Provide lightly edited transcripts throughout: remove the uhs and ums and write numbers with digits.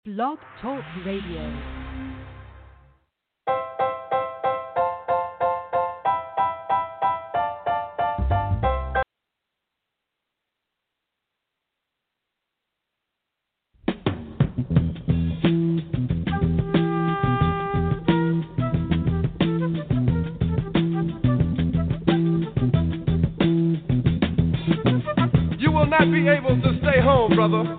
Blog Talk Radio. You will not be able to stay home, brother.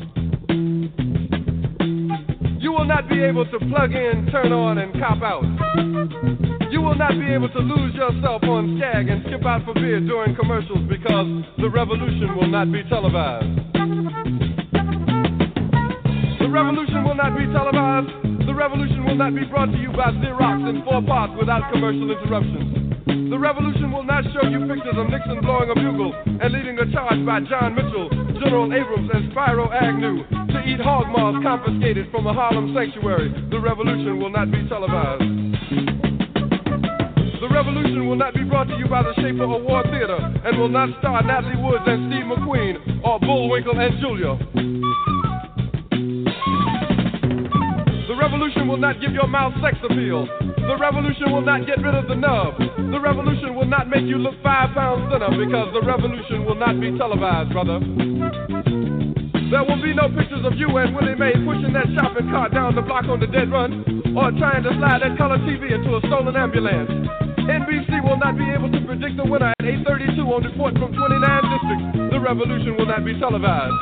You will not be able to plug in, turn on, and cop out. You will not be able to lose yourself on Skag and skip out for beer during commercials because the revolution will not be televised. The revolution will not be televised. The revolution will not be brought to you by Xerox in 4 parts without commercial interruptions. The revolution will not show you pictures of Nixon blowing a bugle and leading a charge by John Mitchell, General Abrams, and Spyro Agnew to eat hog maws confiscated from a Harlem sanctuary. The revolution will not be televised. The revolution will not be brought to you by the Schaefer Award Theater and will not star Natalie Woods and Steve McQueen or Bullwinkle and Julia. The revolution will not give your mouth sex appeal. The revolution will not get rid of the nub. The revolution will not make you look 5 pounds thinner because the revolution will not be televised, brother. There will be no pictures of you and Willie Mae pushing that shopping cart down the block on the dead run or trying to slide that color TV into a stolen ambulance. NBC will not be able to predict the winner at 8:32 on report from 29 districts. The revolution will not be televised.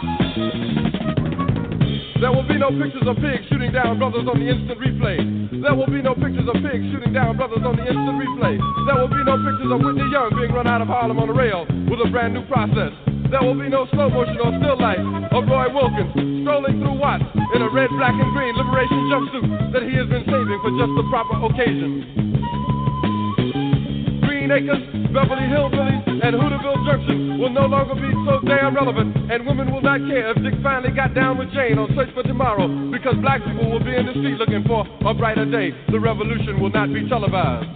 There will be no pictures of pigs shooting down brothers on the instant replay. There will be no pictures of pigs shooting down brothers on the instant replay. There will be no pictures of Whitney Young being run out of Harlem on a rail with a brand new process. There will be no slow motion or still life of Roy Wilkins strolling through Watts in a red, black, and green liberation jumpsuit that he has been saving for just the proper occasion. Green Acres, Beverly Hillbillies, and Hooterville Junction will no longer be so damn relevant, and women will not care if Dick finally got down with Jane on Search for Tomorrow, because black people will be in the street looking for a brighter day. The revolution will not be televised.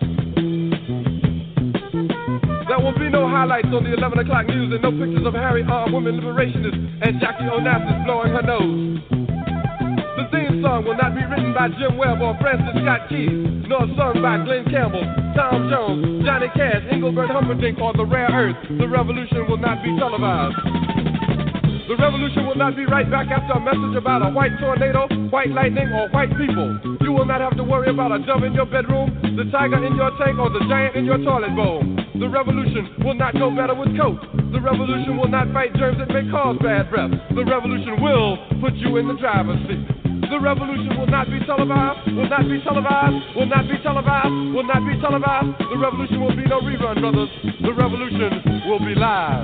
There will be no highlights on the 11 o'clock news and no pictures of Harry armed women liberationists and Jackie Onassis blowing her nose. The theme song will not be written by Jim Webb or Francis Scott Keys, nor sung by Glenn Campbell, Tom Jones, Johnny Cash, Engelbert Humperdinck, or The Rare Earth. The revolution will not be televised. The revolution will not be right back after a message about a white tornado, white lightning, or white people. You will not have to worry about a dove in your bedroom, the tiger in your tank, or the giant in your toilet bowl. The revolution will not go better with Coke. The revolution will not fight germs that may cause bad breath. The revolution will put you in the driver's seat. The revolution will not be televised, will not be televised, will not be televised, will not be televised. The revolution will be no rerun, brothers. The revolution will be live.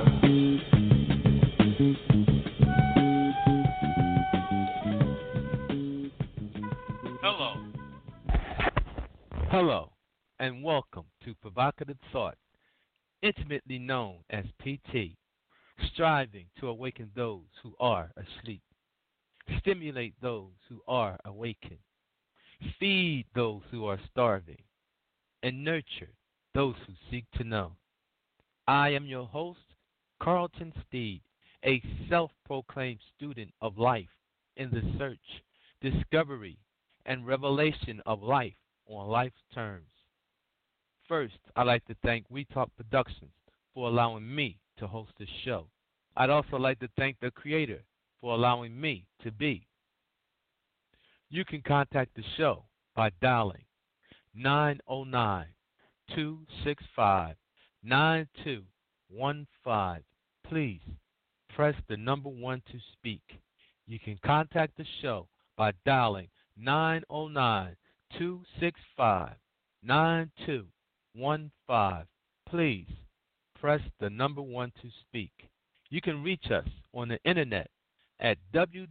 Hello, and welcome to Provocative Thought, intimately known as PT, striving to awaken those who are asleep, stimulate those who are awakened, feed those who are starving, and nurture those who seek to know. I am your host, Carlton Steed, a self-proclaimed student of life in the search, discovery, and revelation of life on life's terms. First, I'd like to thank We Talk Productions for allowing me to host this show. I'd also like to thank the creator for allowing me to be. You can contact the show by dialing 909-265-9215. Please press the number 1 to speak. You can contact the show by dialing 909-265-9215. Please press the number 1 to speak. You can reach us on the internet at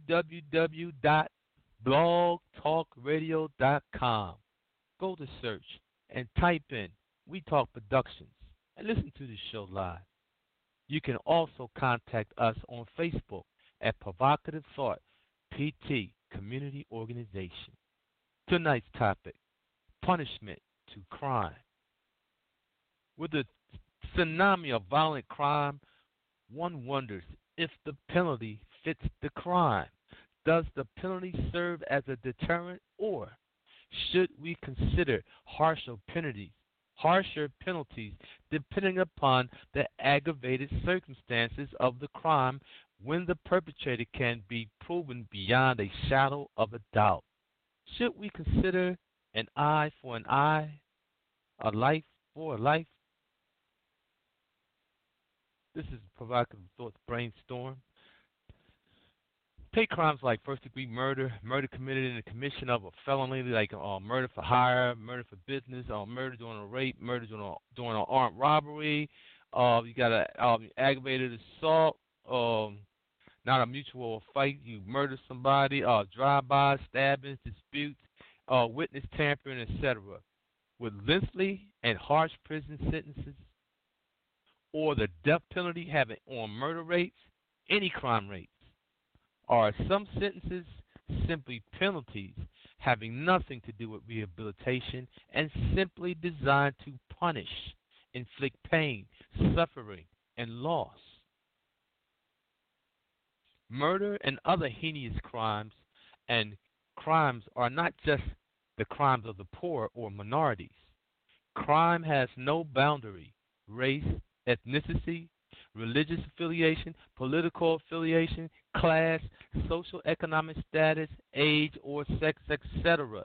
www.blogtalkradio.com. Go to search and type in We Talk Productions and listen to the show live. You can also contact us on Facebook at Provocative Thought PT Community Organization. Tonight's topic, punishment to crime. With the tsunami of violent crime, one wonders if the penalty fits the crime. Does the penalty serve as a deterrent, or should we consider harsher penalties depending upon the aggravated circumstances of the crime when the perpetrator can be proven beyond a shadow of a doubt? Should we consider an eye for an eye, a life for a life? This is Provocative Thoughts Brainstorm. Take crimes like first-degree murder, murder committed in the commission of a felony, like murder for hire, murder for business, murder during a rape, murder during an armed robbery. You got an aggravated assault, not a mutual fight. You murder somebody, drive-by, stabbings, disputes, witness tampering, etc. With lengthy and harsh prison sentences, or the death penalty having on murder rates, any crime rates. Are some sentences simply penalties having nothing to do with rehabilitation and simply designed to punish, inflict pain, suffering, and loss? Murder and other heinous crimes are not just the crimes of the poor or minorities. Crime has no boundary, race, ethnicity, religious affiliation, political affiliation, class, social economic status, age, or sex, etc.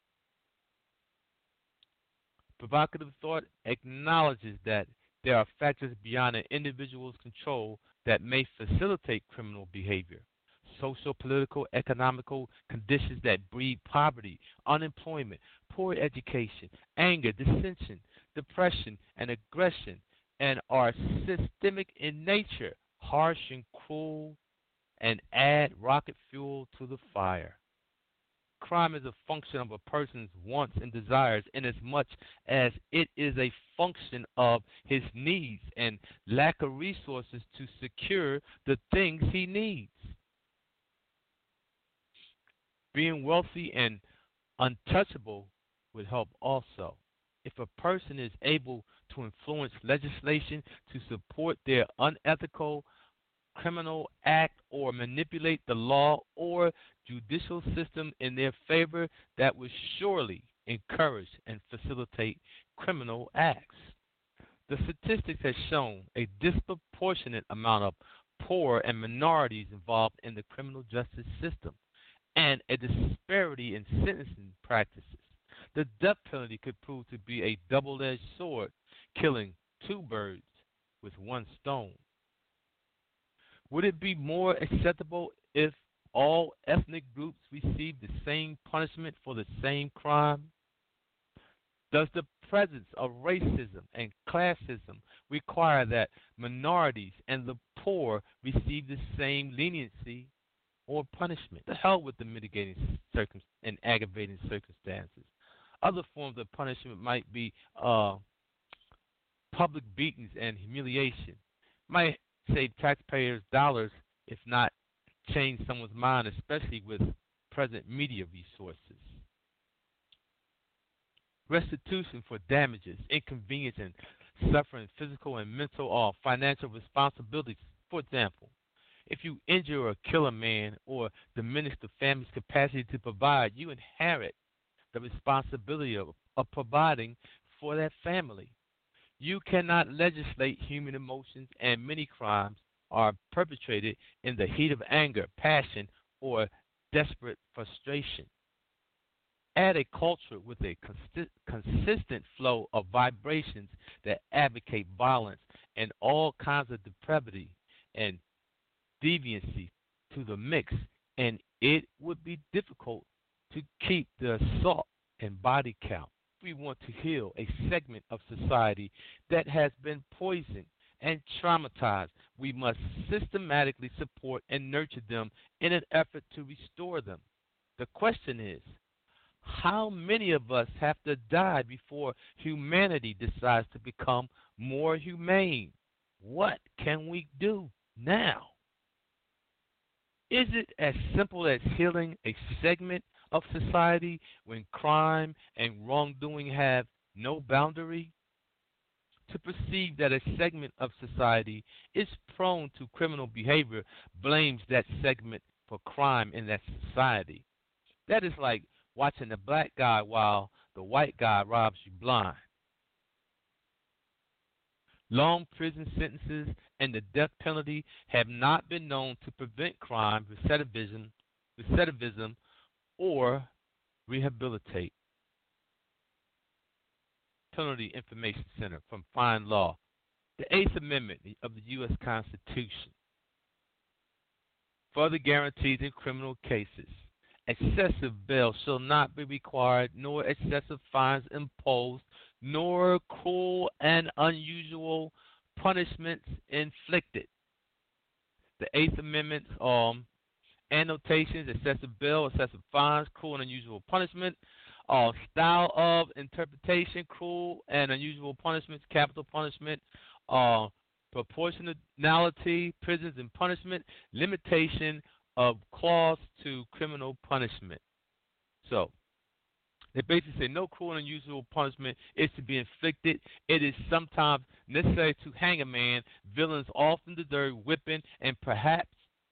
Provocative thought acknowledges that there are factors beyond an individual's control that may facilitate criminal behavior. Social, political, economical conditions that breed poverty, unemployment, poor education, anger, dissension, depression, and aggression, and are systemic in nature, harsh and cruel, and add rocket fuel to the fire. Crime is a function of a person's wants and desires inasmuch as it is a function of his needs and lack of resources to secure the things he needs. Being wealthy and untouchable would help also. If a person is able to influence legislation to support their unethical criminal act or manipulate the law or judicial system in their favor, that would surely encourage and facilitate criminal acts. The statistics have shown a disproportionate amount of poor and minorities involved in the criminal justice system and a disparity in sentencing practices. The death penalty could prove to be a double-edged sword, killing two birds with one stone. Would it be more acceptable if all ethnic groups received the same punishment for the same crime? Does the presence of racism and classism require that minorities and the poor receive the same leniency or punishment? The hell with the mitigating and aggravating circumstances. Other forms of punishment might be public beatings and humiliation. Might save taxpayers dollars, if not change someone's mind, especially with present media resources. Restitution for damages, inconvenience, and suffering, physical and mental or financial responsibilities. For example, if you injure or kill a man or diminish the family's capacity to provide, you inherit the responsibility of providing for that family. You cannot legislate human emotions, and many crimes are perpetrated in the heat of anger, passion, or desperate frustration. Add a culture with a consistent flow of vibrations that advocate violence and all kinds of depravity and deviancy to the mix, and it would be difficult to keep the assault and body count. We want to heal a segment of society that has been poisoned and traumatized. We must systematically support and nurture them in an effort to restore them. The question is, how many of us have to die before humanity decides to become more humane? What can we do now? Is it as simple as healing a segment of society when crime and wrongdoing have no boundary? To perceive that a segment of society is prone to criminal behavior blames that segment for crime in that society. That is like watching the black guy while the white guy robs you blind. Long prison sentences and the death penalty have not been known to prevent crime, recidivism, or rehabilitate. Penalty Information Center from Fine Law. The Eighth Amendment of the U.S. Constitution further guarantees in criminal cases excessive bail shall not be required, nor excessive fines imposed, nor cruel and unusual punishments inflicted. The Eighth Amendment annotations, excessive bail, excessive fines, cruel and unusual punishment, style of interpretation, cruel and unusual punishments, capital punishment, proportionality, prisons and punishment, limitation of clause to criminal punishment. So, they basically say no cruel and unusual punishment is to be inflicted. It is sometimes necessary to hang a man. Villains often deserve whipping and perhaps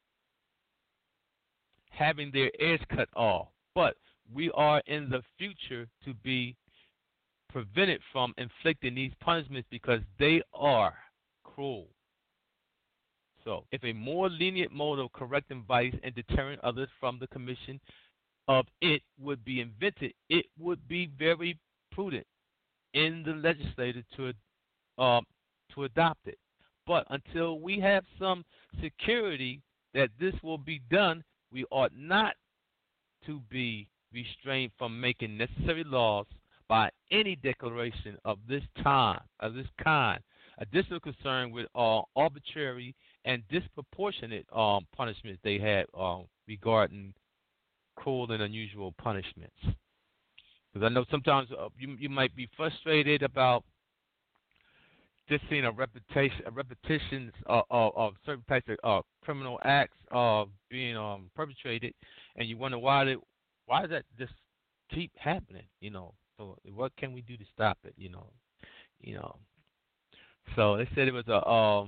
having their ears cut off. But we are in the future to be prevented from inflicting these punishments because they are cruel. So, if a more lenient mode of correcting vice and deterring others from the commission of it would be invented, it would be very prudent in the legislature to adopt it. But until we have some security that this will be done, we ought not to be restrained from making necessary laws by any declaration of this kind. Additional concern with arbitrary and disproportionate punishments they had regarding cruel and unusual punishments. Because I know sometimes you might be frustrated about just seeing a repetition of certain types of criminal acts being perpetrated, and you wonder why does that just keep happening? So what can we do to stop it? So they said it was a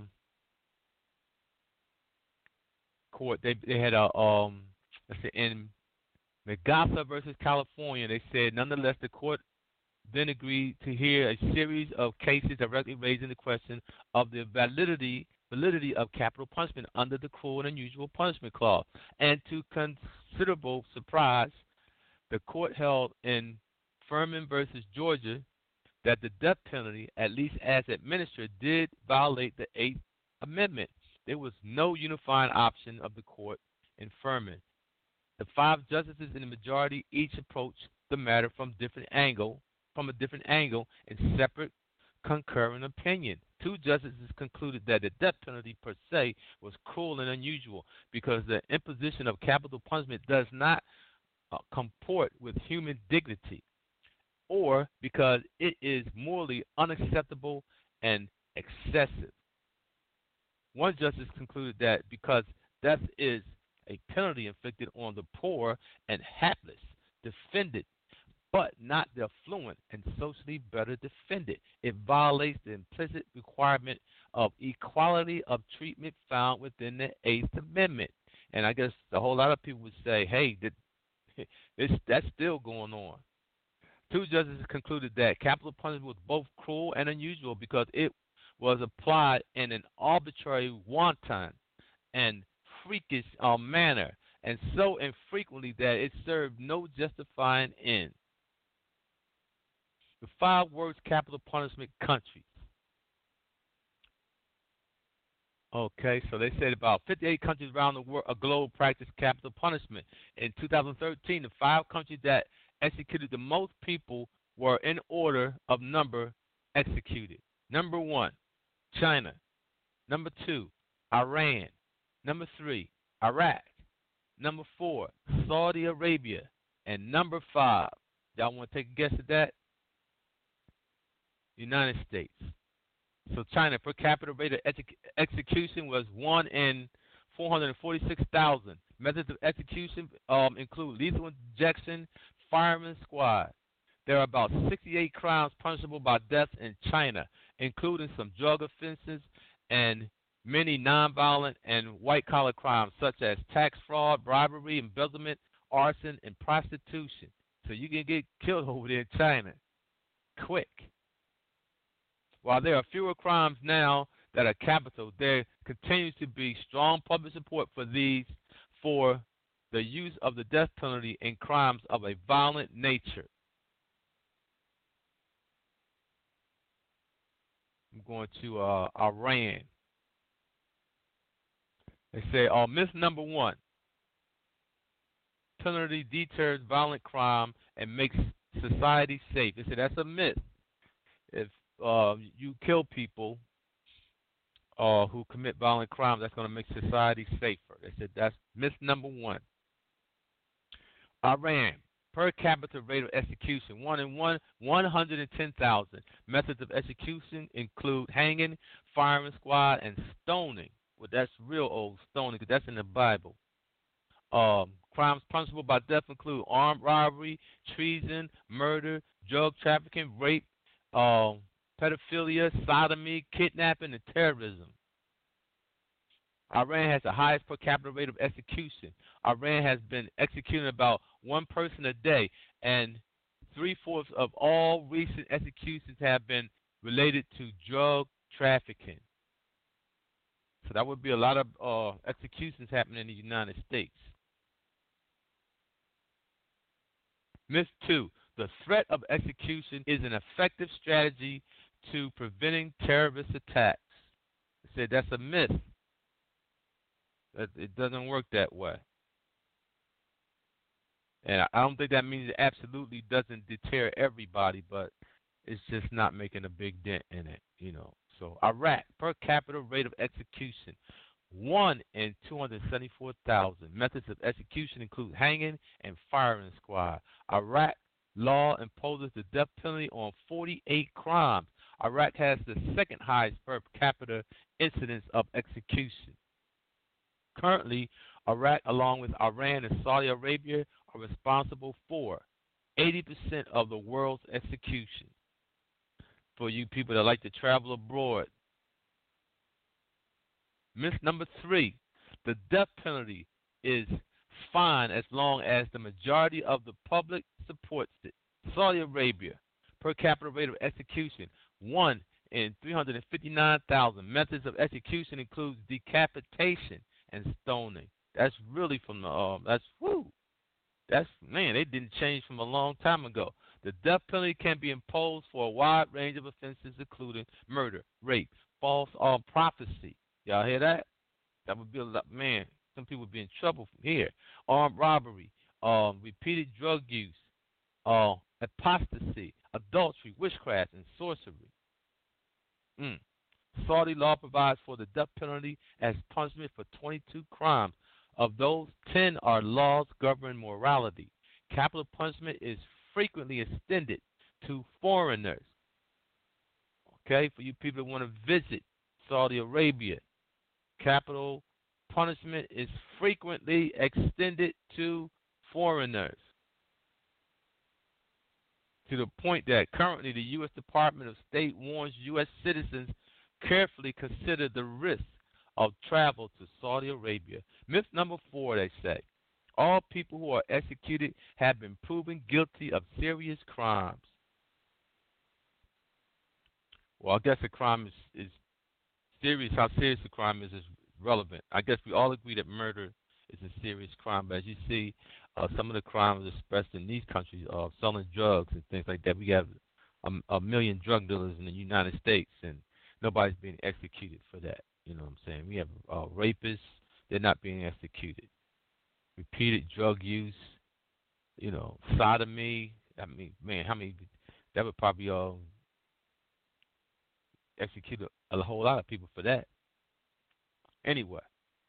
court. They had a let's say in Megasa versus California. They said nonetheless the court then agreed to hear a series of cases directly raising the question of the validity of capital punishment under the cruel and unusual punishment clause. And to considerable surprise, the court held in Furman versus Georgia that the death penalty, at least as administered, did violate the Eighth Amendment. There was no unifying option of the court in Furman. The 5 justices in the majority each approached the matter from a different angle in separate concurrent opinion. 2 justices concluded that the death penalty per se was cruel and unusual because the imposition of capital punishment does not comport with human dignity, or because it is morally unacceptable and excessive. One justice concluded that because death is a penalty inflicted on the poor and hapless, defended, but not the affluent and socially better defended, it violates the implicit requirement of equality of treatment found within the Eighth Amendment. And I guess a whole lot of people would say, hey, that's still going on. 2 justices concluded that capital punishment was both cruel and unusual because it was applied in an arbitrary, wanton, and freakish manner, and so infrequently that it served no justifying end. The 5 worst capital punishment countries. Okay, so they said about 58 countries around the world, globe practice capital punishment. In 2013, the 5 countries that executed the most people were in order of number executed. Number 1, China. Number 2, Iran. Number 3, Iraq. Number 4, Saudi Arabia. And number 5, y'all want to take a guess at that? United States. So China, per capita rate of execution was 1 in 446,000. Methods of execution include lethal injection, fireman squad. There are about 68 crimes punishable by death in China, including some drug offenses and many nonviolent and white-collar crimes such as tax fraud, bribery, embezzlement, arson, and prostitution. So you can get killed over there in China quick. While there are fewer crimes now that are capital, there continues to be strong public support for the use of the death penalty in crimes of a violent nature. I'm going to Iran. They say, myth number one, penalty deters violent crime and makes society safe. They say that's a myth. If you kill people who commit violent crimes, that's going to make society safer. They said that's myth number one. Iran, per capita rate of execution, 1 in 110,000. Methods of execution include hanging, firing squad, and stoning. Well, that's real old stoning because that's in the Bible. Crimes punishable by death include armed robbery, treason, murder, drug trafficking, rape, pedophilia, sodomy, kidnapping, and terrorism. Iran has the highest per capita rate of execution. Iran has been executing about one person a day, and 3/4 of all recent executions have been related to drug trafficking. So that would be a lot of executions happening in the United States. Myth 2. The threat of execution is an effective strategy to preventing terrorist attacks. They said that's a myth. It doesn't work that way. And I don't think that means it absolutely doesn't deter everybody, but it's just not making a big dent in it, So Iraq, per capita rate of execution, 1 in 274,000. Methods of execution include hanging and firing squad. Iraq law imposes the death penalty on 48 crimes. Iraq has the second highest per capita incidence of execution. Currently, Iraq, along with Iran and Saudi Arabia, are responsible for 80% of the world's executions. For you people that like to travel abroad. Myth number 3, the death penalty is fine as long as the majority of the public supports it. Saudi Arabia, per capita rate of execution, 1 in 359,000. Methods of execution include decapitation and stoning. That's really from the they didn't change from a long time ago. The death penalty can be imposed for a wide range of offenses, including murder, rape, false prophecy. Y'all hear that? That would be a lot. Man, some people would be in trouble from here. Armed robbery, repeated drug use, apostasy, adultery, witchcraft, and sorcery. Saudi law provides for the death penalty as punishment for 22 crimes. Of those, 10 are laws governing morality. Capital punishment is frequently extended to foreigners. Okay, for you people that want to visit Saudi Arabia, capital punishment is frequently extended to foreigners. To the point that currently the U.S. Department of State warns U.S. citizens carefully consider the risk of travel to Saudi Arabia. Myth number 4, they say, all people who are executed have been proven guilty of serious crimes. Well, I guess the crime is serious. How serious the crime is relevant. I guess we all agree that murder is a serious crime, but as you see, some of the crimes expressed in these countries of selling drugs and things like that. We have a million drug dealers in the United States, and nobody's being executed for that. You know what I'm saying? We have rapists, they're not being executed. Repeated drug use, sodomy. I mean, man, how many? That would probably execute a whole lot of people for that. Anyway,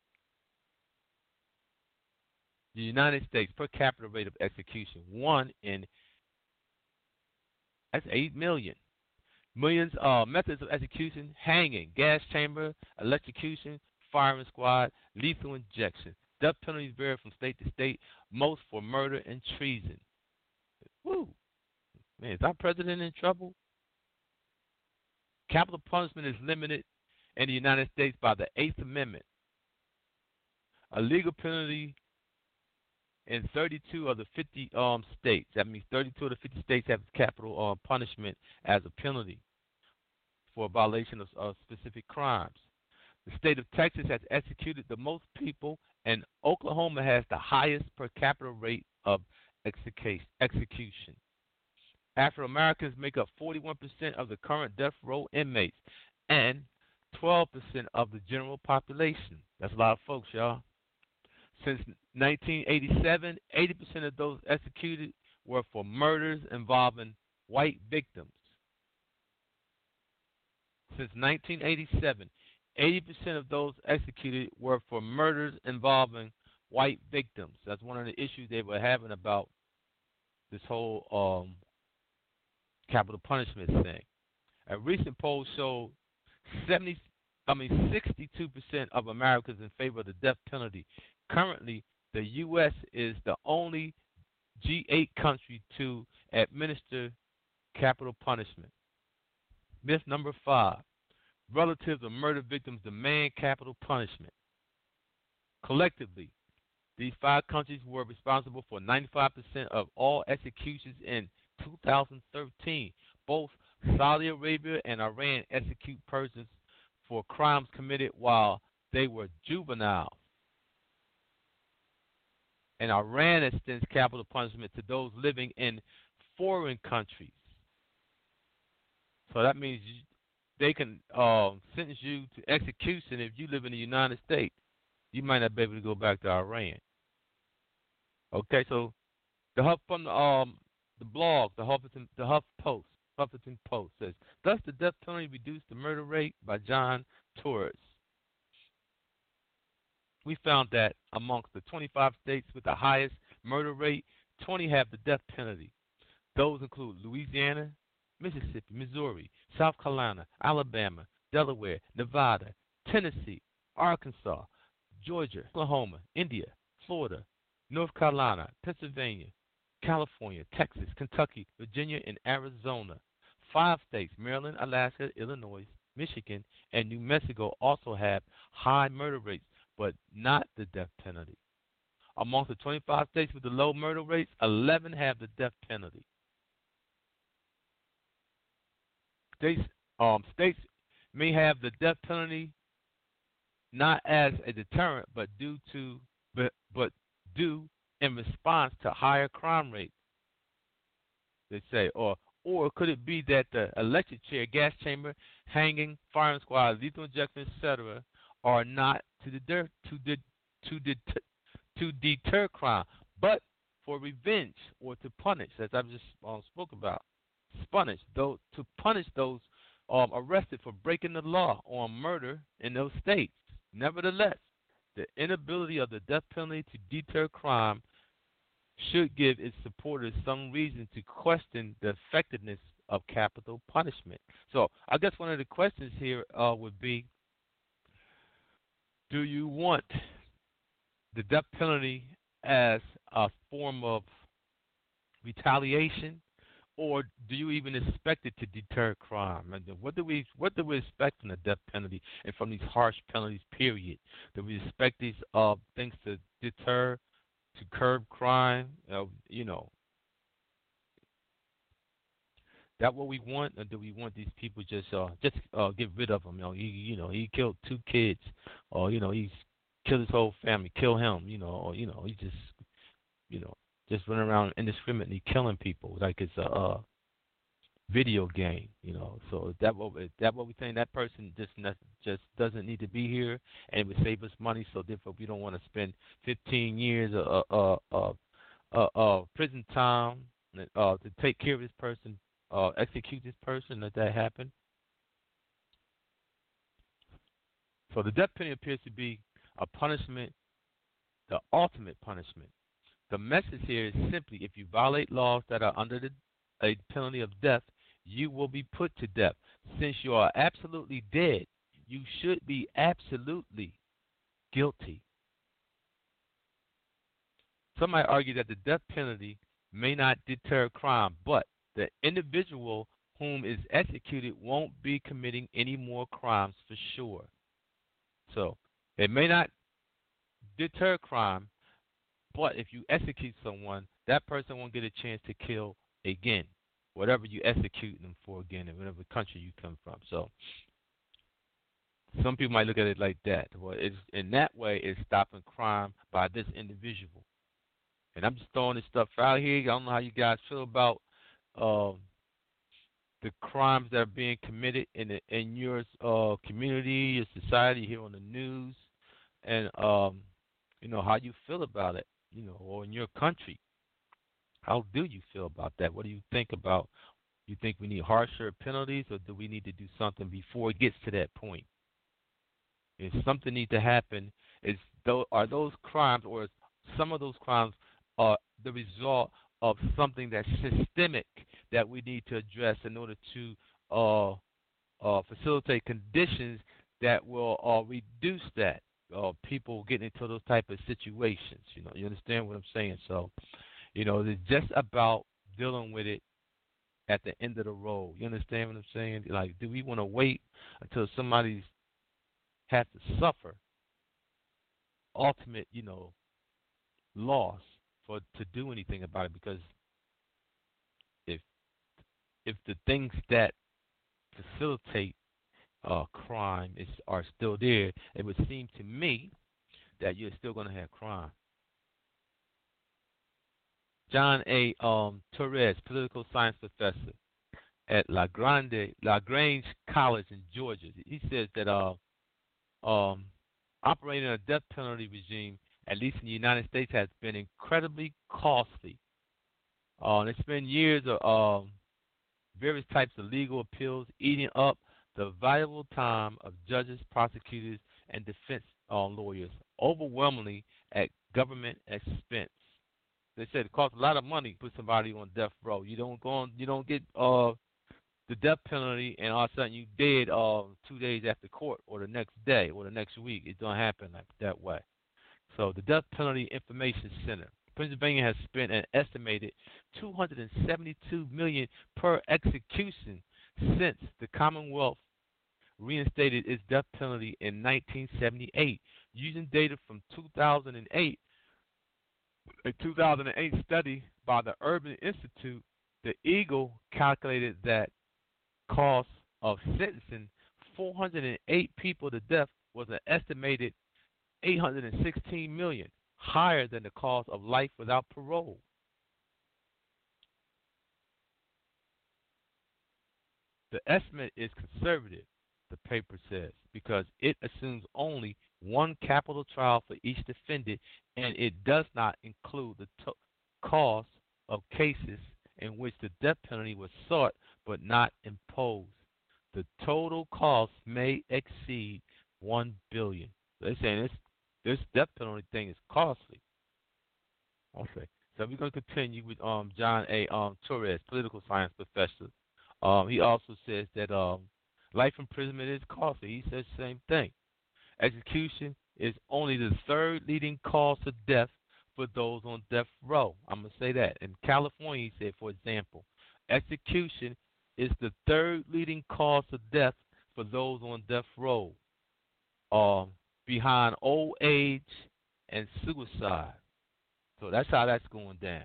the United States per capita rate of execution, 1 in, that's 8 million. Millions methods of execution: hanging, gas chamber, electrocution, firing squad, lethal injection. Death penalties vary from state to state, most for murder and treason. Woo! Man, is our president in trouble? Capital punishment is limited in the United States by the Eighth Amendment. A legal penalty in 32 of the 50 states. That means 32 of the 50 states have capital punishment as a penalty for a violation of specific crimes. The state of Texas has executed the most people, and Oklahoma has the highest per capita rate of execution. Afro Americans make up 41% of the current death row inmates and 12% of the general population. That's a lot of folks, y'all. Since 1987, 80% of those executed were for murders involving white victims. Since 1987, 80% of those executed were for murders involving white victims. That's one of the issues they were having about this whole capital punishment thing. A recent poll showed 62% of Americans in favor of the death penalty. Currently, the U.S. is the only G8 country to administer capital punishment. Myth number 5. Relatives of murder victims demand capital punishment. Collectively, these 5 countries were responsible for 95% of all executions in 2013. Both Saudi Arabia and Iran execute persons for crimes committed while they were juveniles. And Iran extends capital punishment to those living in foreign countries. So that means they can sentence you to execution if you live in the United States. You might not be able to go back to Iran. Okay, so the Huff from the blog, the Huffington Post says, "Does the death penalty reduce the murder rate?" by John Torres. We found that amongst the 25 states with the highest murder rate, 20 have the death penalty. Those include Louisiana, Mississippi, Missouri, South Carolina, Alabama, Delaware, Nevada, Tennessee, Arkansas, Georgia, Oklahoma, India, Florida, North Carolina, Pennsylvania, California, Texas, Kentucky, Virginia, and Arizona. 5 states, Maryland, Alaska, Illinois, Michigan, and New Mexico also have high murder rates, but not the death penalty. Amongst the 25 states with the low murder rates, 11 have the death penalty. States may have the death penalty not as a deterrent, but due in response to higher crime rates. They say, or could it be that the electric chair, gas chamber, hanging, firing squad, lethal injection, etc., are not to deter crime, but for revenge or to punish, as I just spoke about, to punish those arrested for breaking the law on murder in those states. Nevertheless, the inability of the death penalty to deter crime should give its supporters some reason to question the effectiveness of capital punishment. So I guess one of the questions here would be, do you want the death penalty as a form of retaliation, or do you even expect it to deter crime? And what do we expect from the death penalty and from these harsh penalties, period? Do we expect these things to deter, to curb crime? That what we want, or do we want these people just get rid of them? He killed 2 kids, or he's killed his whole family, kill him, or he just run around indiscriminately killing people like it's a video game, So is that what we think? That person just doesn't need to be here, and it would save us money. So therefore, we don't want to spend 15 years of prison time to take care of this person. Execute this person, let that happen. So the death penalty appears to be a punishment, the ultimate punishment. The message here is simply, if you violate laws that are under a penalty of death, you will be put to death. Since you are absolutely dead, you should be absolutely guilty. Some might argue that the death penalty may not deter crime, but the individual whom is executed won't be committing any more crimes for sure. So it may not deter crime, but if you execute someone, that person won't get a chance to kill again, whatever you execute them for again, in whatever country you come from. So some people might look at it like that. Well, it's in that way, it's stopping crime by this individual. And I'm just throwing this stuff out here. I don't know how you guys feel about um, the crimes that are being committed in your community, your society, here on the news, and how you feel about it, or in your country. How do you feel about that? What do you think about? You think we need harsher penalties, or do we need to do something before it gets to that point? If something needs to happen, are those crimes, or some of those crimes, are the result of something that's systemic that we need to address in order to facilitate conditions that will reduce that people getting into those type of situations. You understand what I'm saying? So, it's just about dealing with it at the end of the road. You understand what I'm saying? Like, do we want to wait until somebody's have to suffer ultimate, loss to do anything about it? Because if the things that facilitate crime are still there, it would seem to me that you're still going to have crime. John A. Torres, political science professor at LaGrange College in Georgia, he says that operating a death penalty regime, at least in the United States, has been incredibly costly. It's been years of various types of legal appeals eating up the valuable time of judges, prosecutors, and defense lawyers, overwhelmingly at government expense. They said it costs a lot of money to put somebody on death row. You don't get the death penalty, and all of a sudden you dead 2 days after court, or the next day, or the next week. It don't happen like that way. So the Death Penalty Information Center, Pennsylvania, has spent an estimated $272 million per execution since the Commonwealth reinstated its death penalty in 1978. Using data from 2008, a 2008 study by the Urban Institute, the Eagle calculated that cost of sentencing 408 people to death was an estimated $816 million, higher than the cost of life without parole. The estimate is conservative, the paper says, because it assumes only one capital trial for each defendant, and it does not include the cost of cases in which the death penalty was sought but not imposed. The total cost may exceed $1 billion. They're saying this death penalty thing is costly. Okay, so we're going to continue with John A. Torres, political science professor. He also says that life imprisonment is costly. He says the same thing. Execution is only the third leading cause of death for those on death row. I'm going to say that. In California, he said, for example, execution is the third leading cause of death for those on death row, behind old age and suicide. So that's how that's going down.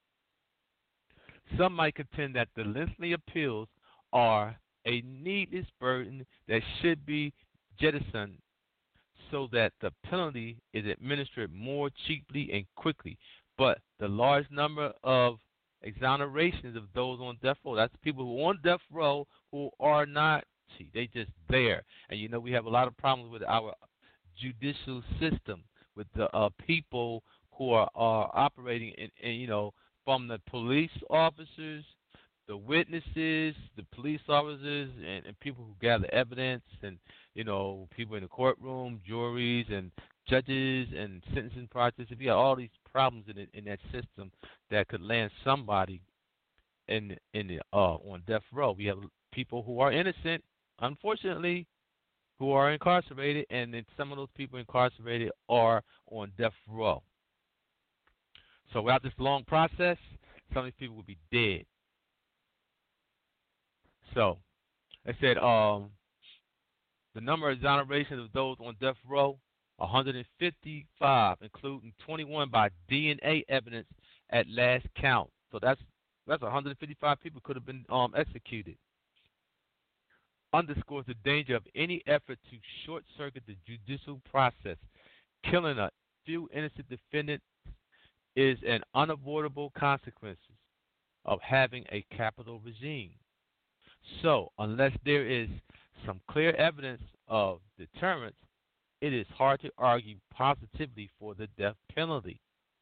Some might contend that the lengthy appeals are a needless burden that should be jettisoned so that the penalty is administered more cheaply and quickly. But the large number of exonerations of those on death row, that's people who are on death row who are not, they just there. And we have a lot of problems with our judicial system, with the people who are operating in from the police officers, the witnesses, the police officers, and people who gather evidence, and people in the courtroom, juries, and judges, and sentencing process. If you have all these problems in that system that could land somebody in the on death row, we have people who are innocent, unfortunately, who are incarcerated, and then some of those people incarcerated are on death row. So without this long process, some of these people would be dead. So it said the number of exonerations of those on death row, 155, including 21 by DNA evidence at last count. So that's 155 people could have been executed. Underscores the danger of any effort to short circuit the judicial process. Killing a few innocent defendants is an unavoidable consequence of having a capital regime. So, unless there is some clear evidence of deterrence, it is hard to argue positively for the death penalty.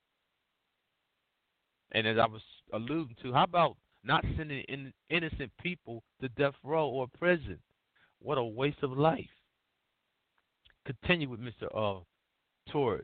And as I was alluding to, how about not sending innocent people to death row or prison? What a waste of life. Continue with Mr. Torres.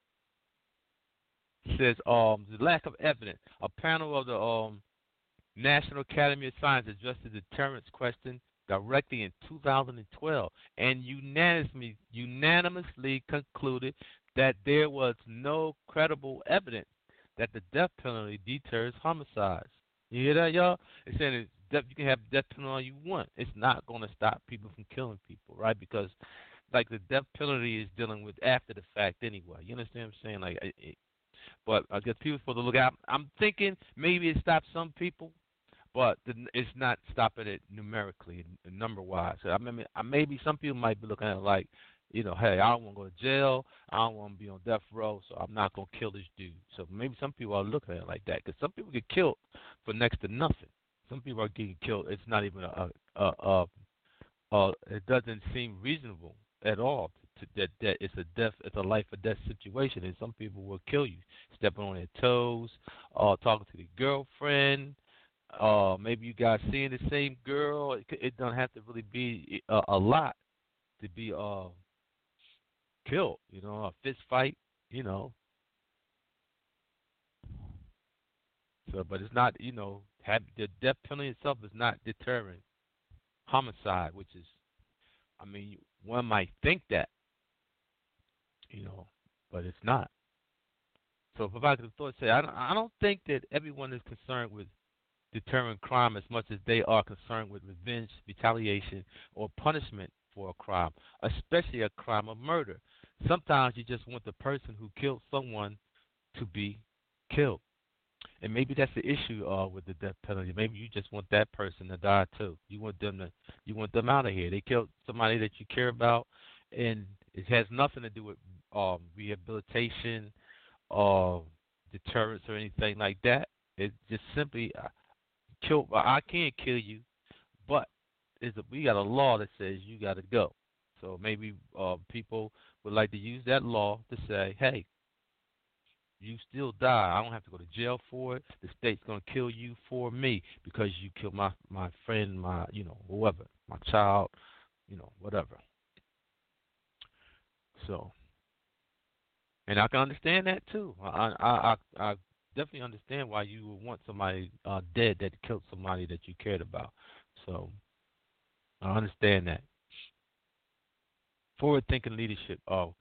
It says the lack of evidence. A panel of the National Academy of Science addressed the deterrence question directly in 2012 and unanimously concluded that there was no credible evidence that the death penalty deters homicides. You hear that, y'all? It's saying you can have the death penalty all you want. It's not going to stop people from killing people, right? Because, like, the death penalty is dealing with after the fact anyway. You understand what I'm saying? But I guess people supposed to look out. I'm thinking maybe it stops some people, but it's not stopping it numerically, number-wise. So maybe some people might be looking at it like, hey, I don't want to go to jail. I don't want to be on death row, so I'm not going to kill this dude. So maybe some people are looking at it like that because some people get killed for next to nothing. Some people are getting killed. It's not even it doesn't seem reasonable at all that it's a life or death situation, and some people will kill you, stepping on their toes, talking to their girlfriend. Maybe you guys seeing the same girl. It don't have to really be a lot to be killed. A fist fight. So, but it's not. The death penalty itself is not deterring homicide, which is, one might think that, but it's not. So, provocative thoughts say, I don't think that everyone is concerned with deterring crime as much as they are concerned with revenge, retaliation, or punishment for a crime, especially a crime of murder. Sometimes you just want the person who killed someone to be killed. And maybe that's the issue with the death penalty. Maybe you just want that person to die too. You want them out of here. They killed somebody that you care about, and it has nothing to do with rehabilitation, deterrence, or anything like that. It just simply I can't kill you, but we got a law that says you got to go. So maybe people would like to use that law to say, hey, you still die. I don't have to go to jail for it. The state's going to kill you for me because you killed my friend, my, whoever, my child, whatever. So, and I can understand that too. I definitely understand why you would want somebody dead that killed somebody that you cared about. So, I understand that. Forward thinking leadership.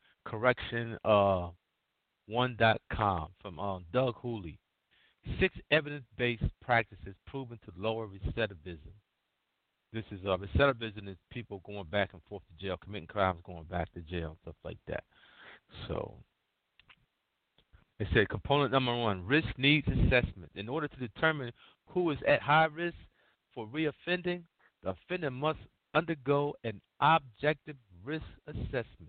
Correction1.com from Doug Hooley. 6 evidence-based practices proven to lower recidivism. This is recidivism is people going back and forth to jail, committing crimes, going back to jail, and stuff like that. So, it said component number 1, risk needs assessment. In order to determine who is at high risk for reoffending, the offender must undergo an objective risk assessment.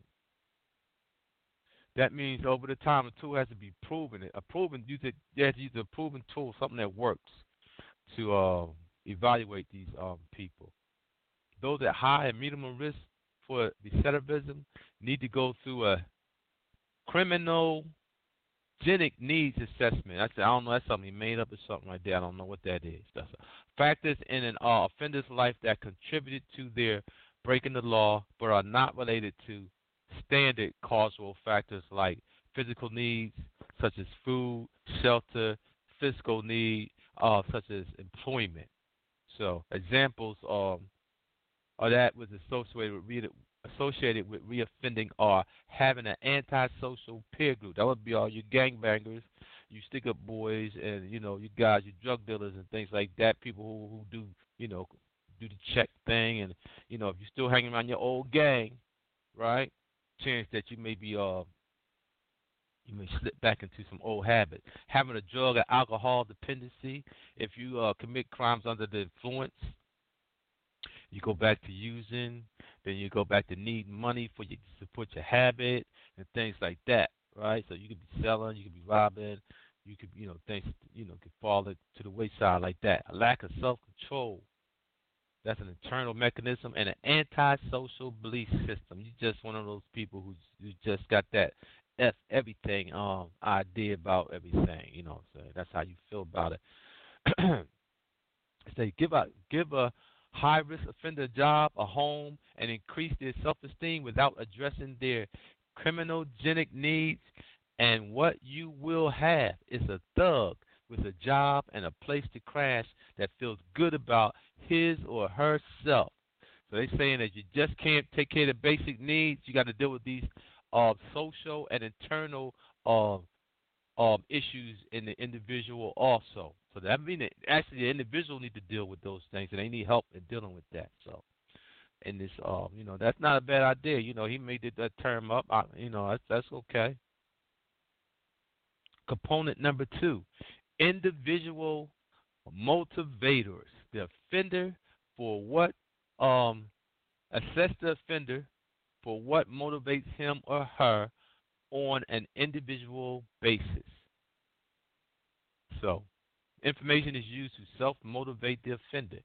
That means over the time, the tool has to be proven. You have to use a proven tool, something that works, to evaluate these people. Those at high and medium risk for recidivism need to go through a criminogenic needs assessment. I don't know. That's something he made up or something like that. I don't know what that is. That's factors in an offender's life that contributed to their breaking the law but are not related to standard causal factors like physical needs such as food, shelter, physical need such as employment. So examples of that was associated with reoffending are having an antisocial peer group. That would be all you gangbangers, you stick-up boys, and you guys, you drug dealers and things like that. People who do do the check thing, and if you're still hanging around your old gang, right? Chance that you may slip back into some old habits. Having a drug or alcohol dependency, if you commit crimes under the influence, you go back to using, then you go back to needing money for you to support your habit and things like that, right? So you could be selling, you could be robbing, you could, things, could fall to the wayside like that. A lack of self-control, that's an internal mechanism, and an antisocial belief system. You're just one of those people who just got that F everything idea about everything. So that's how you feel about it. Say give a high risk offender a job, a home, and increase their self esteem without addressing their criminogenic needs, and what you will have is a thug with a job and a place to crash that feels good about his or herself. So they're saying that you just can't take care of the basic needs. You got to deal with these social and internal issues in the individual also. So that means that actually the individual need to deal with those things, and they need help in dealing with that. So, and this, that's not a bad idea. He made that term up. That's okay. Component number 2, individual motivators. The offender for what assess the offender for what motivates him or her on an individual basis. So, information is used to self-motivate the offender.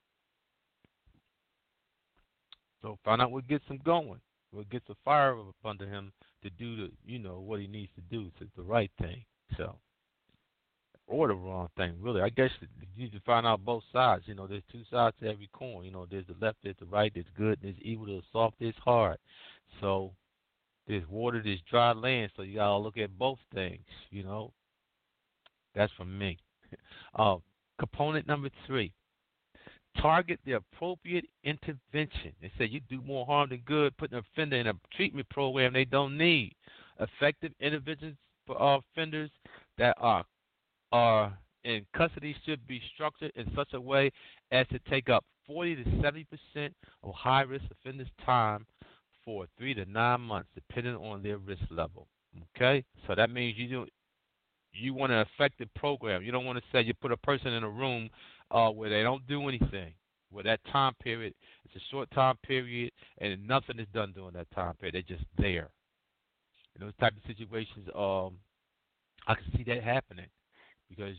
So, find out what gets him going, what gets a fire up under him to do what he needs to do. So it's the right thing. So, or the wrong thing, really. I guess you need to find out both sides. There's two sides to every coin. There's the left, there's the right, there's good, there's evil, there's soft, there's hard. So, there's water, there's dry land, so you got to look at both things, That's from me. Component number 3, target the appropriate intervention. They say you do more harm than good putting an offender in a treatment program they don't need. Effective interventions for offenders that are in custody should be structured in such a way as to take up 40 to 70% of high-risk offenders' time for 3 to 9 months, depending on their risk level. Okay? So that means you want an effective program. You don't want to say you put a person in a room where they don't do anything. Where that time period, it's a short time period, and nothing is done during that time period. They're just there. In those type of situations, I can see that happening because,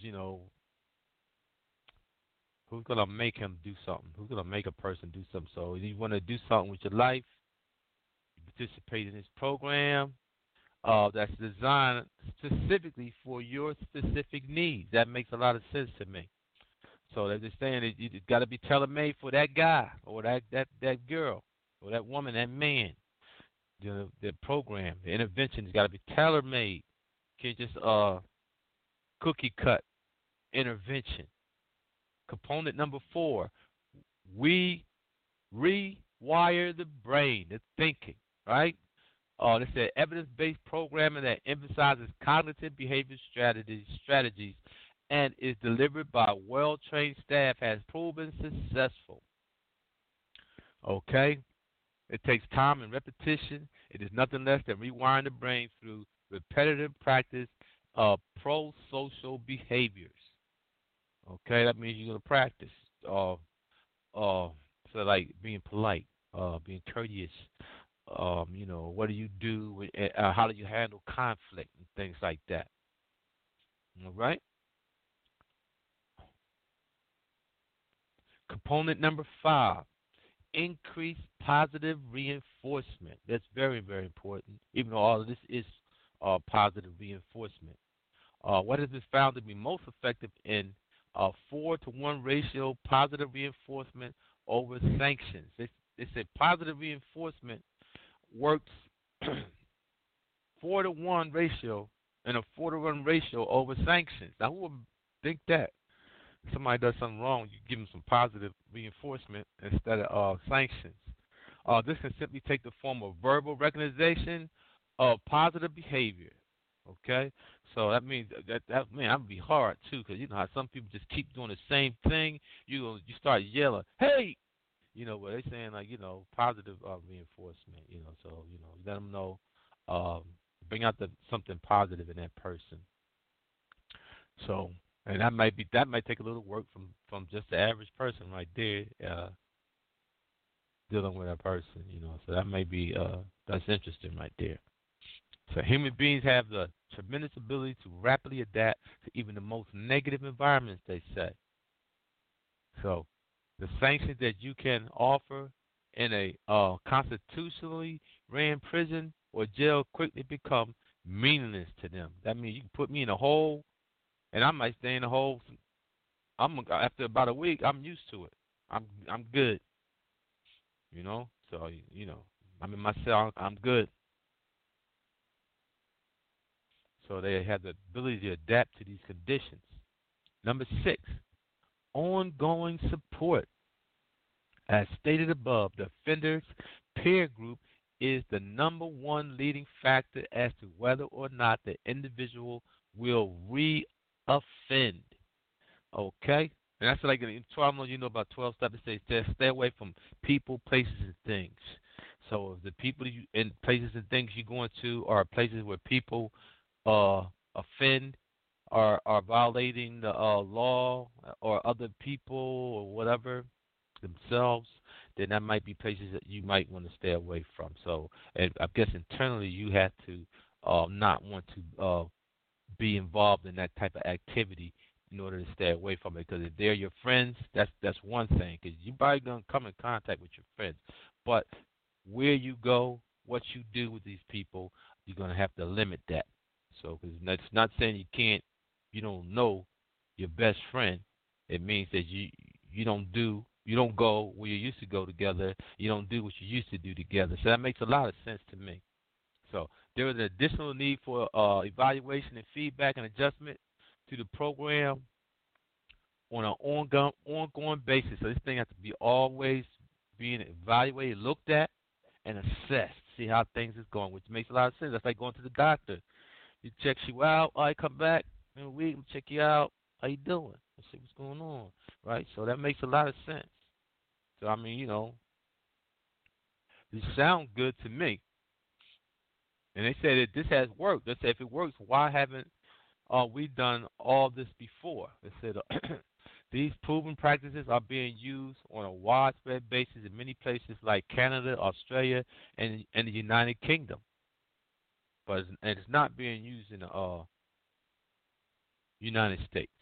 who's going to make him do something? Who's going to make a person do something? So you want to do something with your life, participate in this program that's designed specifically for your specific needs. That makes a lot of sense to me. So they're just saying that it's got to be tailor-made for that guy or that girl or that woman, that man. The program, the intervention has got to be tailor-made. You can't just cookie-cut intervention. Component number 4, we rewire the brain, the thinking, right? They said evidence-based programming that emphasizes cognitive behavior strategies and is delivered by well-trained staff has proven successful. Okay? It takes time and repetition. It is nothing less than rewiring the brain through repetitive practice of pro-social behaviors. Okay? That means you're going to practice. So like being polite, being courteous, what do you do, how do you handle conflict and things like that. All right? Component number 5, increase positive reinforcement. That's very, very important, even though all of this is positive reinforcement. What has been found to be most effective in 4-to-1 ratio positive reinforcement over sanctions. They say positive reinforcement works 4-to-1 ratio and a 4-to-1 ratio over sanctions. Now, who would think that? Somebody does something wrong, you give them some positive reinforcement instead of sanctions. This can simply take the form of verbal recognition of positive behavior. Okay, so that means that would be hard too, because you know how some people just keep doing the same thing. You start yelling, "Hey, What they saying like, positive reinforcement. So let them know, um, bring out something positive in that person. So, and that might take a little work from just the average person right there, dealing with a person. So that may be that's interesting right there. So human beings have the tremendous ability to rapidly adapt to even the most negative environments, they say. So the sanctions that you can offer in a constitutionally ran prison or jail quickly become meaningless to them. That means you can put me in a hole, and I might stay in a hole. After about a week, I'm used to it. I'm good. So I'm in my cell. I'm good. So they have the ability to adapt to these conditions. Number 6, ongoing support. As stated above, the offender's peer group is the number one leading factor as to whether or not the individual will re-offend. Okay? And that's like in 12 months, about 12 steps. It says stay away from people, places, and things. So if the people and places and things you're going to are places where people offend, are violating the law or other people or whatever themselves, then that might be places that you might want to stay away from. So, and I guess internally you have to not want to be involved in that type of activity in order to stay away from it. Because if they're your friends, that's one thing. Because you're probably gonna come in contact with your friends, but where you go, what you do with these people, you're gonna have to limit that. So, because that's not saying you don't know your best friend. It means that you don't go where you used to go together. You don't do what you used to do together. So that makes a lot of sense to me. So there is an additional need for evaluation and feedback and adjustment to the program on an ongoing basis. So this thing has to be always being evaluated, looked at, and assessed. See how things is going, which makes a lot of sense. That's like going to the doctor. He checks you out. I come back in a week and check you out. How you doing? Let's see what's going on, right? So that makes a lot of sense. So I mean, it sounds good to me. And they said that this has worked. They said if it works, why haven't we done all this before? They said these proven practices are being used on a widespread basis in many places like Canada, Australia, and the United Kingdom. But it's not being used in the United States.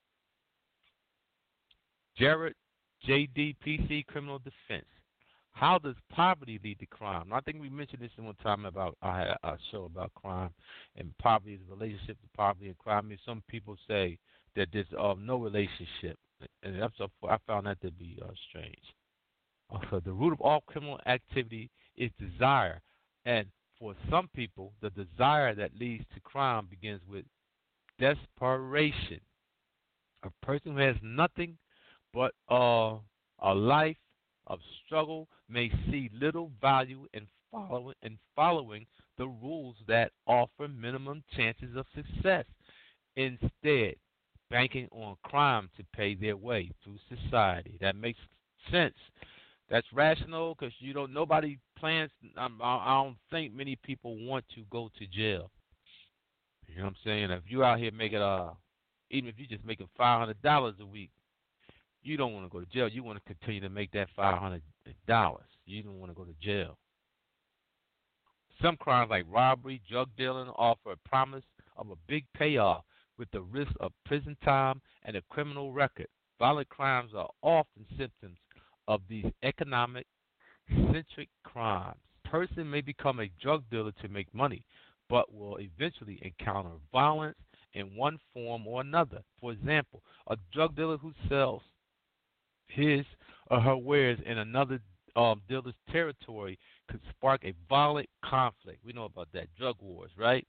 Jared, JDPC, Criminal Defense. How does poverty lead to crime? I think we mentioned this one time about I had a show about crime and poverty, the relationship to poverty and crime. I mean, some people say that there's no relationship, and I found that to be strange. So the root of all criminal activity is desire, and for some people, the desire that leads to crime begins with desperation. A person who has nothing but a life of struggle may see little value in following the rules that offer minimum chances of success. Instead, banking on crime to pay their way through society. That makes sense. That's rational because nobody plans. I don't think many people want to go to jail. You know what I'm saying? If you out here making even if you're just making $500 a week, you don't want to go to jail. You want to continue to make that $500. You don't want to go to jail. Some crimes like robbery, drug dealing offer a promise of a big payoff with the risk of prison time and a criminal record. Violent crimes are often symptoms of these economic-centric crimes. A person may become a drug dealer to make money, but will eventually encounter violence in one form or another. For example, a drug dealer who sells his or her wares in another dealer's territory could spark a violent conflict. We know about that, drug wars, right?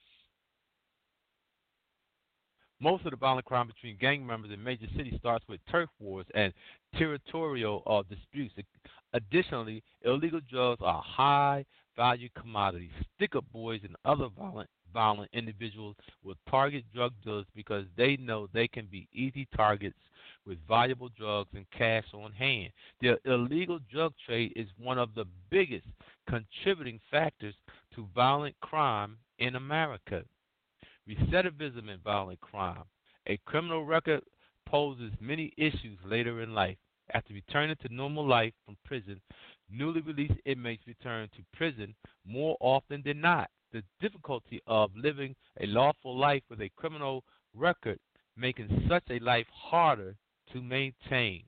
Most of the violent crime between gang members in major cities starts with turf wars and territorial disputes. Additionally, illegal drugs are high-value commodities. Stick-up boys and other violent individuals will target drug dealers because they know they can be easy targets with valuable drugs and cash on hand. The illegal drug trade is one of the biggest contributing factors to violent crime in America. Recidivism in violent crime. A criminal record poses many issues later in life. After returning to normal life from prison, newly released inmates return to prison more often than not. The difficulty of living a lawful life with a criminal record making such a life harder to maintain.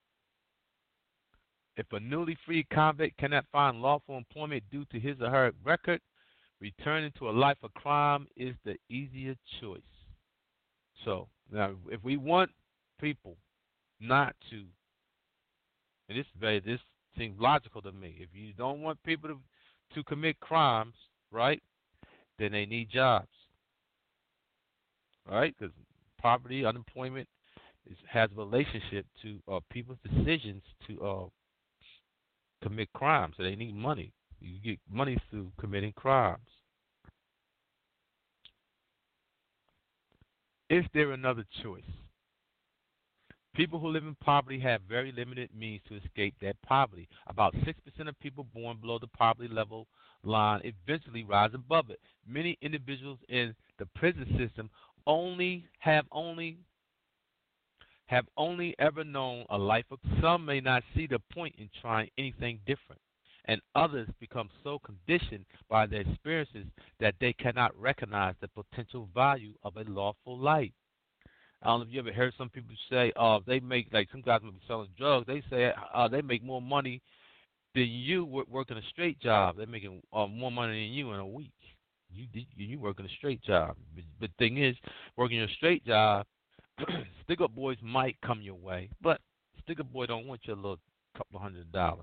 If a newly freed convict cannot find lawful employment due to his or her record, returning to a life of crime is the easier choice. So, now, if we want people not to, and this seems logical to me, if you don't want people to commit crimes, right, then they need jobs, right? Because poverty, unemployment has a relationship to people's decisions to commit crimes. So they need money. You get money through committing crimes. Is there another choice? People who live in poverty have very limited means to escape that poverty. About 6% of people born below the poverty level line eventually rise above it. Many individuals in the prison system have only ever known a life of. Some may not see the point in trying anything different, and others become so conditioned by their experiences that they cannot recognize the potential value of a lawful life. I don't know if you ever heard some people say, they make, like some guys might be selling drugs, they say they make more money than you working a straight job. They're making more money than you in a week. You working a straight job. But the thing is, working a straight job, stick-up boys might come your way, but stick-up boy don't want your little couple $100.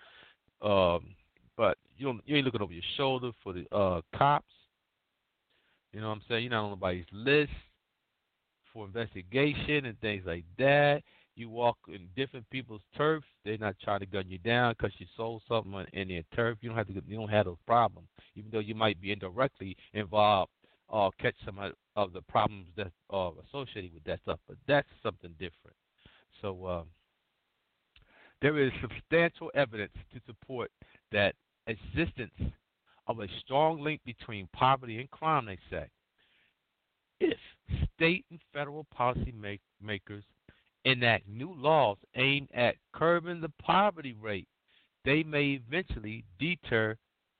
But you ain't looking over your shoulder for the cops. You know what I'm saying? You're not on nobody's list for investigation and things like that. You walk in different people's turf. They're not trying to gun you down because you sold something in their turf. You don't have those problems, even though you might be indirectly involved or catch some of the problems that are associated with that stuff. But that's something different. So there is substantial evidence to support that existence of a strong link between poverty and crime, they say. If state and federal policy makers enact new laws aimed at curbing the poverty rate, they may eventually deter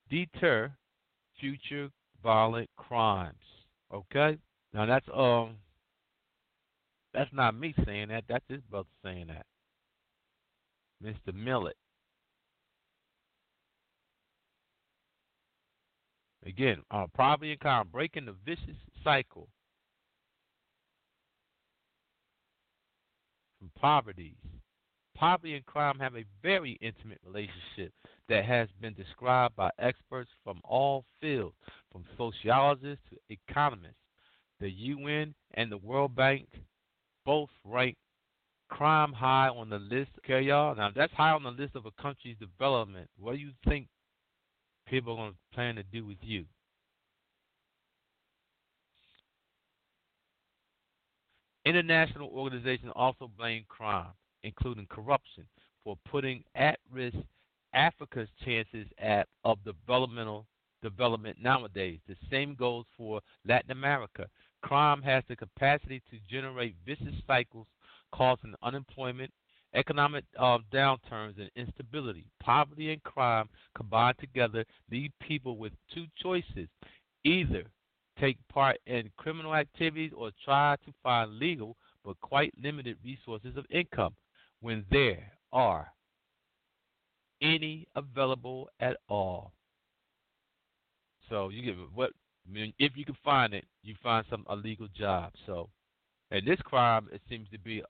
future violent crimes. Okay? Now that's not me saying that. That's his brother saying that. Mr. Millett. Again, poverty and crime, breaking the vicious cycle from poverty. Poverty and crime have a very intimate relationship that has been described by experts from all fields, from sociologists to economists. The UN and the World Bank both rank crime high on the list. Okay, y'all? Now, that's high on the list of a country's development. What do you think people are going to plan to do with you? International organizations also blame crime, including corruption, for putting at risk Africa's chances of development nowadays. The same goes for Latin America. Crime has the capacity to generate vicious cycles, causing unemployment, economic downturns, and instability. Poverty and crime combined together leave people with two choices: either take part in criminal activities or try to find legal but quite limited resources of income when there are any available at all. So you get if you can find it, you find some illegal job. So, and this crime, it seems to be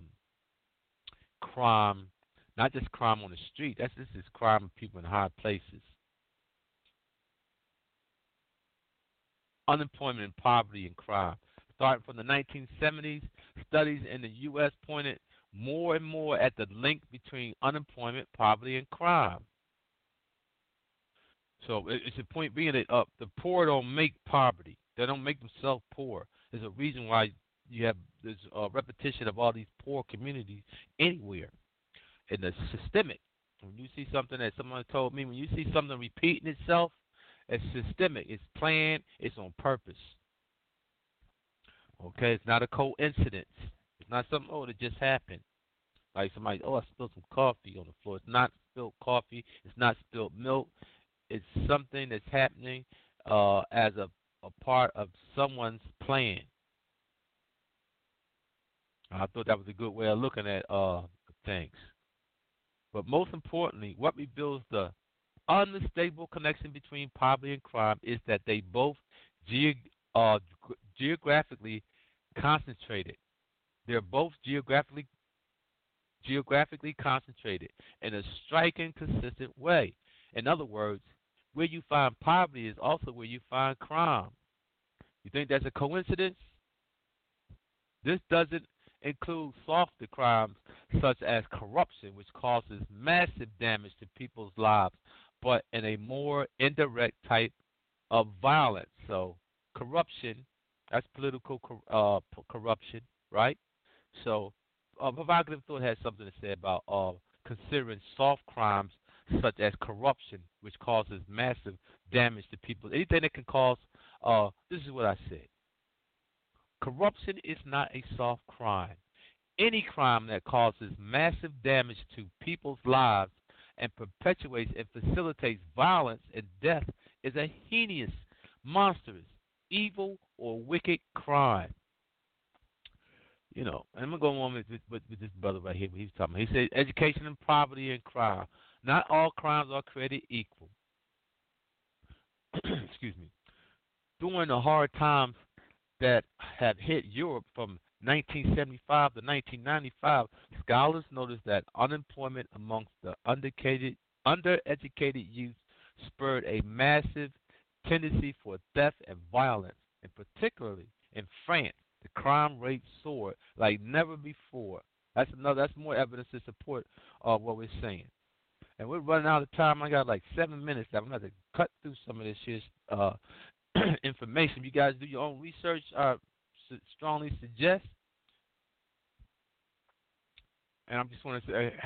crime, not just crime on the street. This is crime of people in high places. Unemployment and poverty and crime. Starting from the 1970s, studies in the U.S. pointed more and more at the link between unemployment, poverty, and crime. So it's a point being that the poor don't make poverty. They don't make themselves poor. There's a reason why you have this repetition of all these poor communities anywhere, and it's systemic. When you see something that someone told me, when you see something repeating itself, it's systemic. It's planned. It's on purpose. Okay, it's not a coincidence. It's not something that just happened. Like somebody, I spilled some coffee on the floor. It's not spilled coffee. It's not spilled milk. It's something that's happening as a part of someone's plan. I thought that was a good way of looking at things. But most importantly, what reveals the unmistakable connection between poverty and crime is that they both geographically concentrated. They're both geographically concentrated in a striking, consistent way. In other words, where you find poverty is also where you find crime. You think that's a coincidence? This doesn't include softer crimes such as corruption, which causes massive damage to people's lives, but in a more indirect type of violence. So, corruption, that's political corruption, right? So, Provocative Thought has something to say about considering soft crimes such as corruption, which causes massive damage to people. Anything that can cause, this is what I said. Corruption is not a soft crime. Any crime that causes massive damage to people's lives and perpetuates and facilitates violence and death is a heinous, monstrous, evil, or wicked crime. And I'm going to go on with this brother right here, what he's talking about. He said, education and poverty and crime. Not all crimes are created equal. Excuse me. During the hard times that have hit Europe from 1975 to 1995, scholars noticed that unemployment amongst the undereducated youth spurred a massive tendency for theft and violence, and particularly in France, the crime rate soared like never before. That's more evidence to support what we're saying. And we're running out of time. I got like 7 minutes. I'm going to have to cut through some of this here information. You guys do your own research. Strongly suggest. And I just want to say,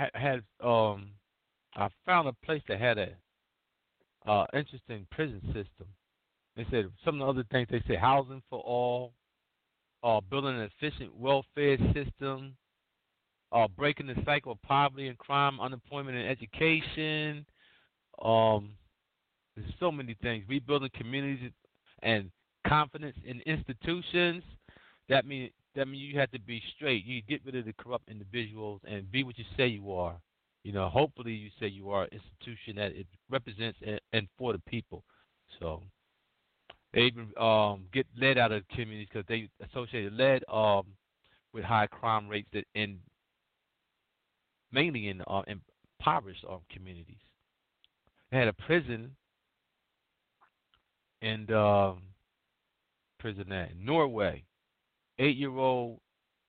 I found a place that had a interesting prison system. They said some of the other things. They said housing for all, building an efficient welfare system, breaking the cycle of poverty and crime, unemployment and education. There's so many things. Rebuilding communities and confidence in institutions. That means you have to be straight. You get rid of the corrupt individuals and be what you say you are. Hopefully you say you are an institution that it represents and for the people. So they even get lead out of the communities because they associated lead with high crime rates mainly in impoverished communities. They had a prison in Norway. 8-year-old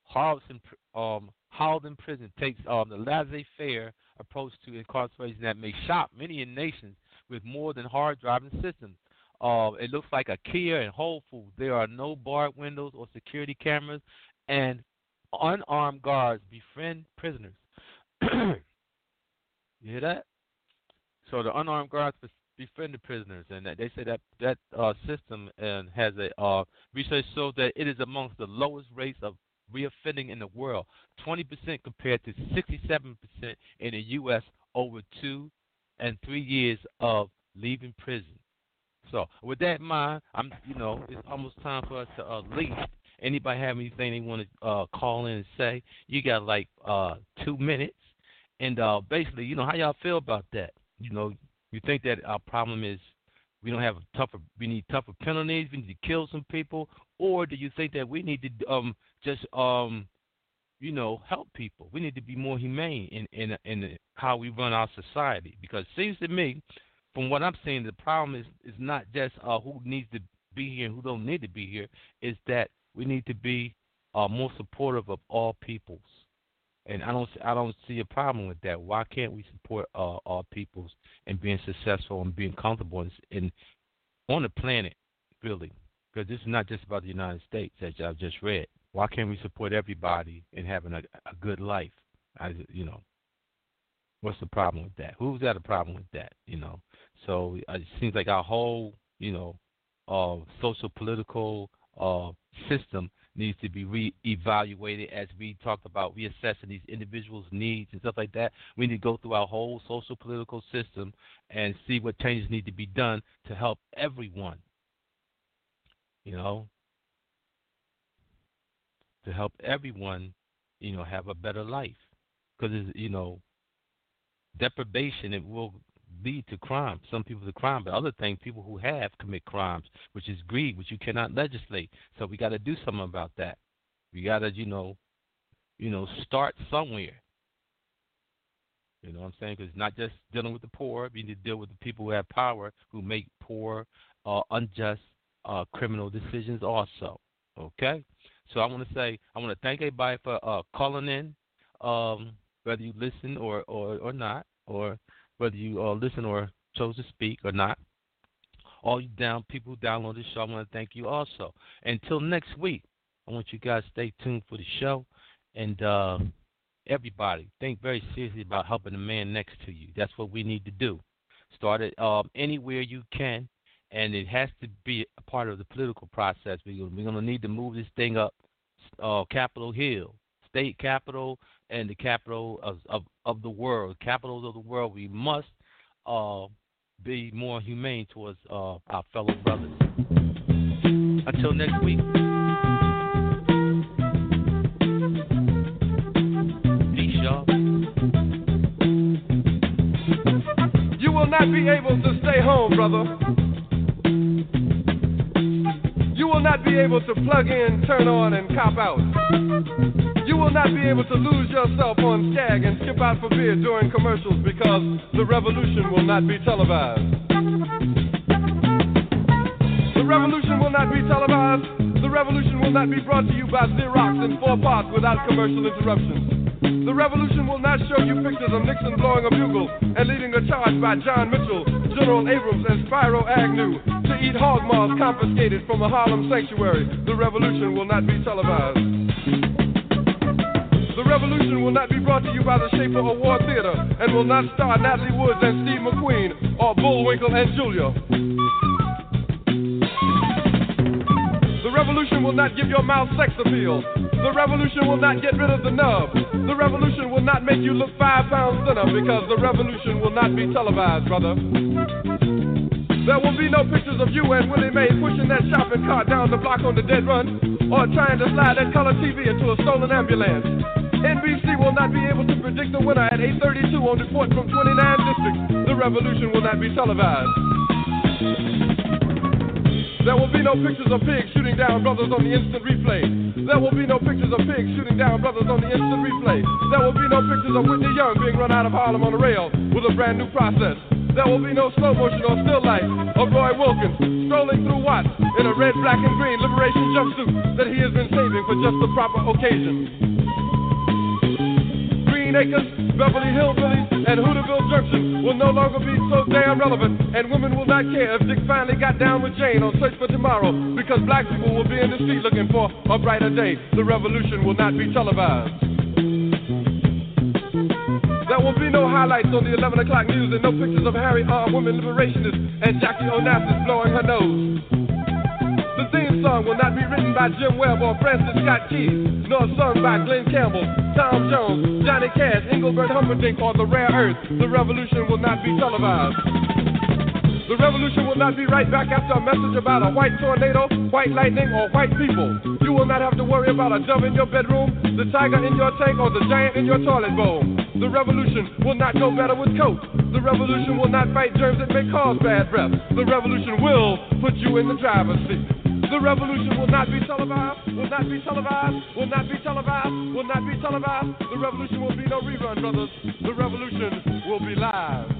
Halden prison takes the laissez-faire approach to incarceration that may shock many nations with more than hard-driving systems. It looks like a Kia and Whole Foods. There are no barred windows or security cameras, and unarmed guards befriend prisoners. You hear that? So the unarmed guards befriend the prisoners, and they say that system has a research shows that it is amongst the lowest rates of reoffending in the world, 20% compared to 67% in the U.S. over 2 and 3 years of leaving prison. So with that in mind, it's almost time for us to leave. Anybody have anything they want to call in and say? You got like 2 minutes, and basically, how y'all feel about that? You think that our problem is we need tougher penalties, we need to kill some people, or do you think that we need to just help people? We need to be more humane in how we run our society, because it seems to me, from what I'm seeing, the problem is not just who needs to be here and who don't need to be here. Is that we need to be more supportive of all peoples, and I don't see a problem with that. Why can't we support all peoples and being successful and being comfortable on the planet, really? Because this is not just about the United States, as I've just read. Why can't we support everybody in having a good life? What's the problem with that? Who's got a problem with that? So it seems like our whole, social political system needs to be reevaluated as we talked about reassessing these individuals' needs and stuff like that. We need to go through our whole social political system and see what changes need to be done to help everyone. To help everyone, have a better life. Because, deprivation, it will lead to crime. Some people to crime, but other things, people who have commit crimes, which is greed, which you cannot legislate. So we got to do something about that. We got to, start somewhere. You know what I'm saying? Because it's not just dealing with the poor. We need to deal with the people who have power, who make poor, unjust, criminal decisions also. Okay? So I want to thank everybody for calling in, whether you listen or not, or whether you listen or chose to speak or not. All you people who download the show, I want to thank you also. Until next week, I want you guys to stay tuned for the show. And everybody, think very seriously about helping the man next to you. That's what we need to do. Start it anywhere you can, and it has to be a part of the political process. We're going to need to move this thing up Capitol Hill, state capitol, and the capital of the world. Capitals of the world, we must be more humane towards our fellow brothers. Until next week. You will not be able to stay home, brother. You will not be able to plug in, turn on, and cop out. You will not be able to lose yourself on Skag and skip out for beer during commercials because the revolution will not be televised. The revolution will not be televised. The revolution will not be brought to you by Xerox in 4 parts without commercial interruptions. The revolution will not show you pictures of Nixon blowing a bugle and leading a charge by John Mitchell, General Abrams, and Spyro Agnew to eat hog maws confiscated from a Harlem sanctuary. The revolution will not be televised. The revolution will not be brought to you by the Schaefer Award Theater and will not star Natalie Woods and Steve McQueen or Bullwinkle and Julia. The revolution will not give your mouth sex appeal. The revolution will not get rid of the nub. The revolution will not make you look 5 pounds thinner because the revolution will not be televised, brother. There will be no pictures of you and Willie Mae pushing that shopping cart down the block on the dead run or trying to slide that color TV into a stolen ambulance. NBC will not be able to predict the winner at 8:32 on report from 29 districts. The revolution will not be televised. There will be no pictures of pigs shooting down brothers on the instant replay. There will be no pictures of pigs shooting down brothers on the instant replay. There will be no pictures of Whitney Young being run out of Harlem on a rail with a brand new process. There will be no slow motion or still life of Roy Wilkins strolling through Watts in a red, black, and green liberation jumpsuit that he has been saving for just the proper occasion. Green Acres, Beverly Hillbillies, and Hooterville Junction will no longer be so damn relevant, and women will not care if Dick finally got down with Jane on Search for Tomorrow, because black people will be in the street looking for a brighter day. The revolution will not be televised. There will be no highlights on the 11 o'clock news and no pictures of Harry armed women liberationists and Jackie Onassis blowing her nose. The theme song will not be written by Jim Webb or Francis Scott Keys, nor sung by Glenn Campbell, Tom Jones, Johnny Cash, Engelbert Humperdinck, or The Rare Earth. The revolution will not be televised. The revolution will not be right back after a message about a white tornado, white lightning, or white people. You will not have to worry about a dove in your bedroom, the tiger in your tank, or the giant in your toilet bowl. The revolution will not go better with Coke. The revolution will not fight germs that may cause bad breath. The revolution will put you in the driver's seat. The revolution will not be televised, will not be televised, will not be televised, will not be televised. The revolution will be no rerun, brothers. The revolution will be live.